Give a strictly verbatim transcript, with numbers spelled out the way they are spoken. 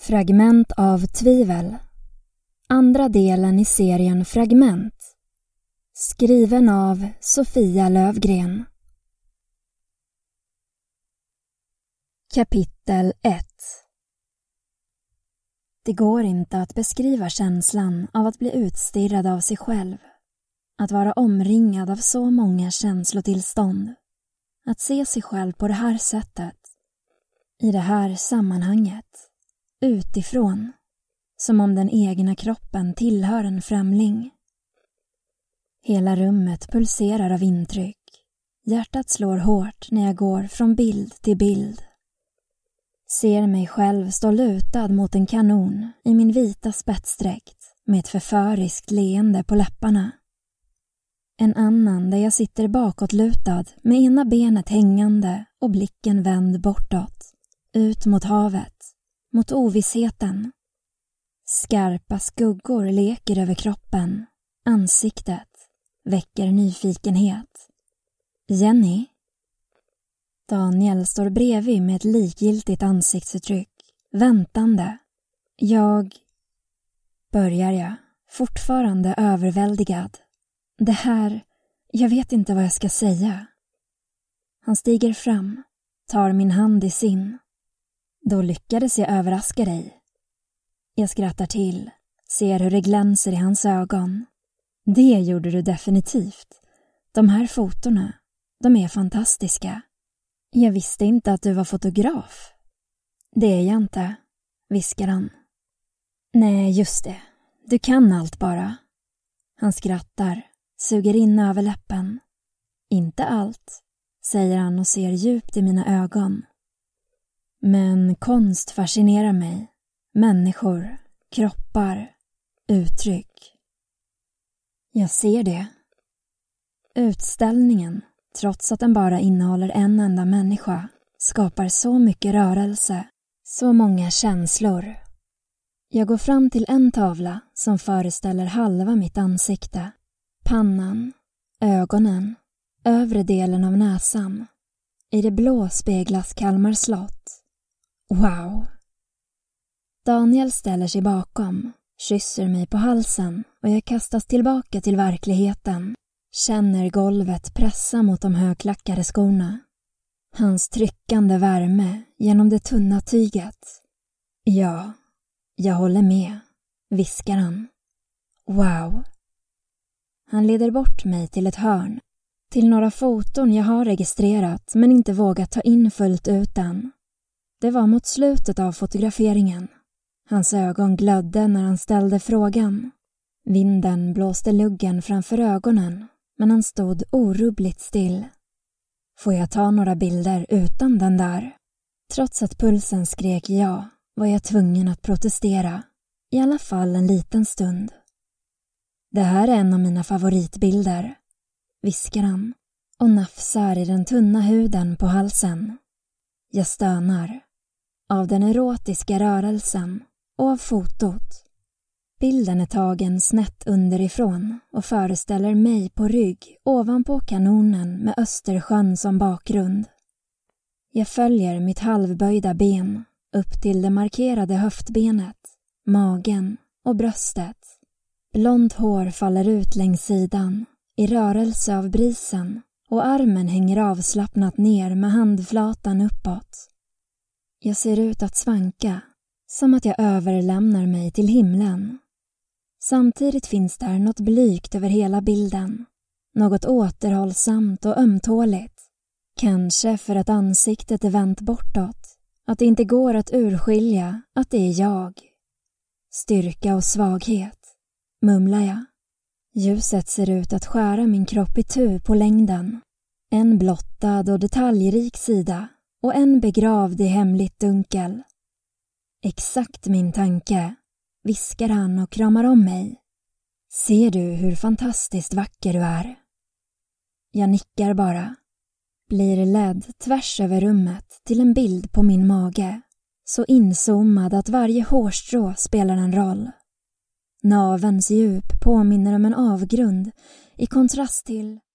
Fragment av tvivel. Andra delen i serien Fragment. Skriven av Sofia Lövgren. Kapitel ett. Det går inte att beskriva känslan av att bli utstirrad av sig själv. Att vara omringad av så många känslotillstånd. Att se sig själv på det här sättet. I det här sammanhanget. Utifrån. Som om den egna kroppen tillhör en främling. Hela rummet pulserar av intryck. Hjärtat slår hårt när jag går från bild till bild. Ser mig själv stå lutad mot en kanon i min vita spetsdräkt med ett förföriskt leende på läpparna. En annan där jag sitter bakåtlutad med ena benet hängande och blicken vänd bortåt. Ut mot havet, mot ovissheten. Skarpa skuggor leker över kroppen. Ansiktet väcker nyfikenhet. Jenny? Daniel står bredvid med ett likgiltigt ansiktsuttryck. Väntande. Jag... Börjar jag, fortfarande överväldigad. Det här... Jag vet inte vad jag ska säga. Han stiger fram, tar min hand i sin. Då lyckades jag överraska dig. Jag skrattar till, ser hur det glänser i hans ögon. Det gjorde du definitivt. De här fotorna, de är fantastiska. Jag visste inte att du var fotograf. Det är jag inte, viskar han. Nej, just det. Du kan allt bara. Han skrattar, suger in över läppen. Inte allt, säger han och ser djupt i mina ögon. Men konst fascinerar mig. Människor, kroppar, uttryck. Jag ser det. Utställningen, trots att den bara innehåller en enda människa, skapar så mycket rörelse, så många känslor. Jag går fram till en tavla som föreställer halva mitt ansikte. Pannan, ögonen, övre delen av näsan. I det blå speglas Kalmar slott. Wow! Daniel ställer sig bakom, kysser mig på halsen och jag kastas tillbaka till verkligheten. Känner golvet pressa mot de högklackade skorna. Hans tryckande värme genom det tunna tyget. Ja, jag håller med, viskar han. Wow! Han leder bort mig till ett hörn. Till några foton jag har registrerat men inte vågat ta in fullt ut än. Det var mot slutet av fotograferingen. Hans ögon glödde när han ställde frågan. Vinden blåste luggen framför ögonen, men han stod orubbligt still. Får jag ta några bilder utan den där? Trots att pulsen skrek ja, var jag tvungen att protestera. I alla fall en liten stund. Det här är en av mina favoritbilder, viskar han och nafsar i den tunna huden på halsen. Jag stönar. Av den erotiska rörelsen och av fotot. Bilden är tagen snett underifrån och föreställer mig på rygg ovanpå kanonen med Östersjön som bakgrund. Jag följer mitt halvböjda ben upp till det markerade höftbenet, magen och bröstet. Blont hår faller ut längs sidan i rörelse av brisen och armen hänger avslappnat ner med handflatan uppåt. Jag ser ut att svanka, som att jag överlämnar mig till himlen. Samtidigt finns där något blygt över hela bilden. Något återhållsamt och ömtåligt. Kanske för att ansiktet är vänt bortåt. Att det inte går att urskilja att det är jag. Styrka och svaghet, mumlar jag. Ljuset ser ut att skära min kropp i tu på längden. En blottad och detaljrik sida och en begravd i hemligt dunkel. Exakt min tanke, viskar han och kramar om mig. Ser du hur fantastiskt vacker du är? Jag nickar bara. Blir ledd tvärs över rummet till en bild på min mage. Så inzoomad att varje hårstrå spelar en roll. Navens djup påminner om en avgrund i kontrast till